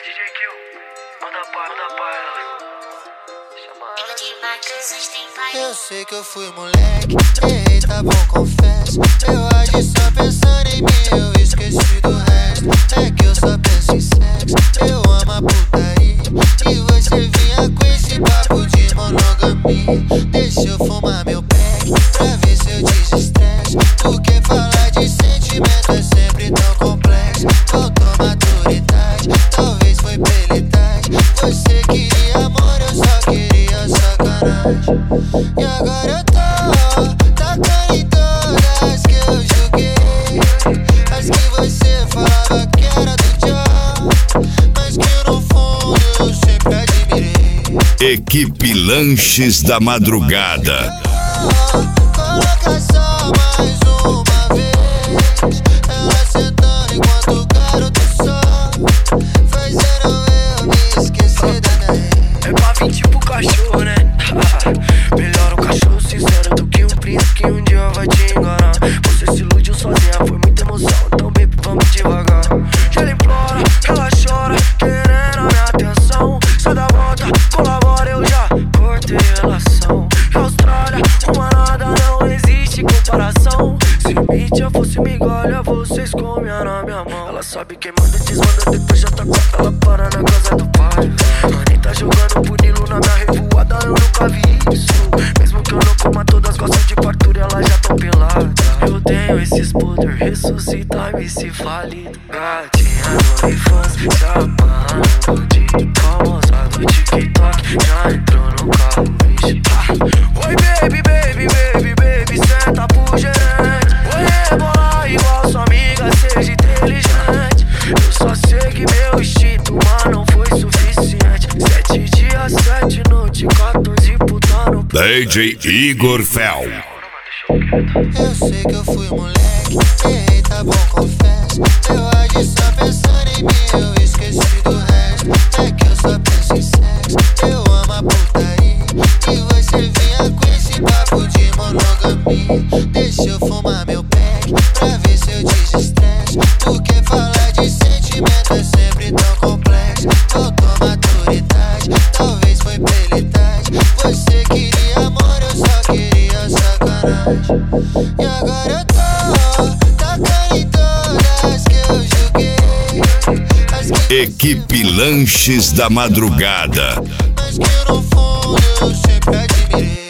DJ Kill, manda pra ela. Eu sei que eu fui moleque, errei, tá bom, confesso. Eu agi só pensando em mim, eu esqueci do resto. É que eu só penso em sexo, eu amo a putaria. E você vinha com esse papo de monogamia. Deixa eu fumar meu pack, pra ver se eu desestresso. Porque falar de sentimento é sempre tão complexo. Faltou maturidade, talvez foi pelidade. Você queria amor, eu só queria sacanagem. E agora eu tô tacando em todas que eu joguei. As que você falava que era do John, mas que no fundo eu sempre admirei. Equipe Lanches da Madrugada. Coloca só mais uma vez. Ela sentando enquanto o garoto só fazendo eu me esquecer da lei. É pra vir tipo cachorro, né? Melhor um cachorro sincero do que um príncipe que um dia vai te enganar. Você se iludiu sozinha, foi muita emoção, então baby, vamos devagar. E ela implora, ela chora, querendo a minha atenção. Sai da volta, colabora, eu já cortei relação. E Austrália, uma nada, não existe comparação. Se mídia fosse migalha, vocês comiam na minha mão. Ela sabe quem manda, desmanda, depois já tá com ela para na casa do pai. A Anitta jogando punilo na minha revoada, eu nunca vi isso. Mesmo que eu não coma todas, gostam de fartura, elas já tão peladas. Eu tenho esses poder, ressuscitar MC falido. Gatinha no infância, se amarra no bandido. Famosa do TikTok, já entrou no carro, bicho. Oi baby, baby, baby, baby, senta pro gerente. Oi rebolar igual sua amiga, seja inteligente. Eu só sei que meu instinto, mas não foi suficiente. 7 dias, 7 noites, 14 puta no DJ Igor Fel. Eu sei que eu fui moleque, errei, tá bom, confesso. Eu agi só pensando em mim, eu esqueci do resto. É que eu só penso em sexo, eu amo a putaria. E você vinha com esse papo de monogamia. Deixa eu fumar meu pack, pra ver se eu desestresso. Porque falar de sentimento é sempre tão complexo. Faltou maturidade, talvez foi pelidade. Você queria amor, eu só queria sacanagem. E agora eu tô tacando em todas que eu joguei. As que Equipe Lanches da Madrugada. mas que no fundo eu sempre admirei.